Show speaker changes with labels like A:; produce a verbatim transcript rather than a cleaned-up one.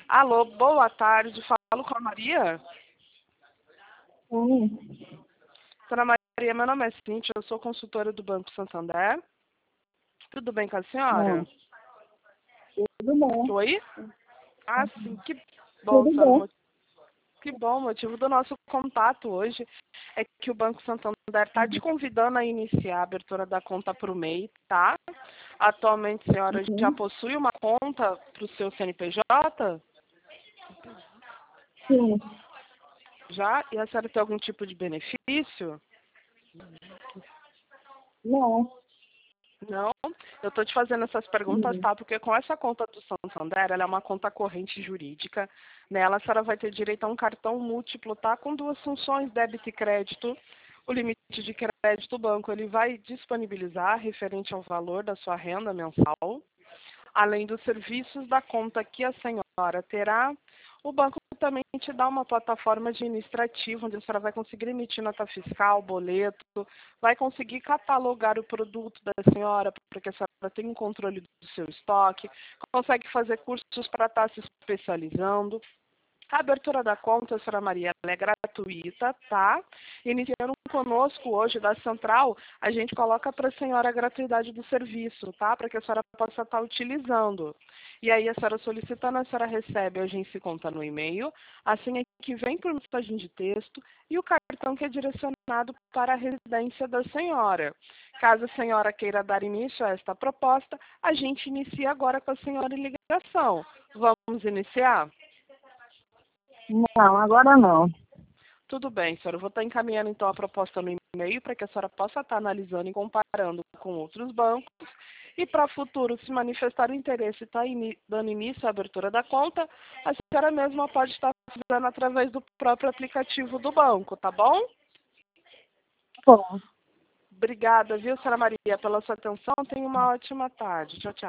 A: Alô, boa tarde. Falo com a Maria?
B: Sim.
A: Dona Maria, meu nome é Cíntia, eu sou consultora do Banco Santander. Tudo bem com a senhora?
B: Não. Tudo bem.
A: Oi? Ah, sim, que bom,
B: Tudo
A: senhora.
B: bem.
A: mo- Que bom, o motivo do nosso contato hoje é que o Banco Santander está te convidando a iniciar a abertura da conta para o M E I, tá? Atualmente, a senhora já
B: Uhum.
A: possui uma conta para o seu C N P J?
B: Sim.
A: Já? E a senhora tem algum tipo de benefício?
B: Não.
A: Não, eu estou te fazendo essas perguntas,
B: Uhum.
A: tá? Porque com essa conta do Santander, ela é uma conta corrente jurídica. Nela, a senhora vai ter direito a um cartão múltiplo, tá? Com duas funções, débito e crédito. O limite de crédito do banco, ele vai disponibilizar referente ao valor da sua renda mensal. Além dos serviços da conta que a senhora terá, o banco também te dá uma plataforma administrativa, onde a senhora vai conseguir emitir nota fiscal, boleto, vai conseguir catalogar o produto da senhora, porque a senhora tem um controle do seu estoque, consegue fazer cursos para estar se especializando. A abertura da conta, senhora Maria, ela é gratuita, tá? Iniciando conosco hoje da Central, a gente coloca para a senhora a gratuidade do serviço, tá? Para que a senhora possa estar utilizando. E aí a senhora solicitando, a senhora recebe a agência e conta no e-mail, assim é que vem por mensagem de texto e o cartão que é direcionado para a residência da senhora. Caso a senhora queira dar início a esta proposta, a gente inicia agora com a senhora em ligação. Vamos iniciar?
B: Não, agora não.
A: Tudo bem, senhora. Eu vou estar encaminhando então a proposta no e-mail para que a senhora possa estar analisando e comparando com outros bancos. E para o futuro, se manifestar o interesse e estar ini dando início à abertura da conta, a senhora mesma pode estar fazendo através do próprio aplicativo do banco, tá bom?
B: Bom.
A: Obrigada, viu, senhora Maria, pela sua atenção. Tenha uma ótima tarde. Tchau, tchau.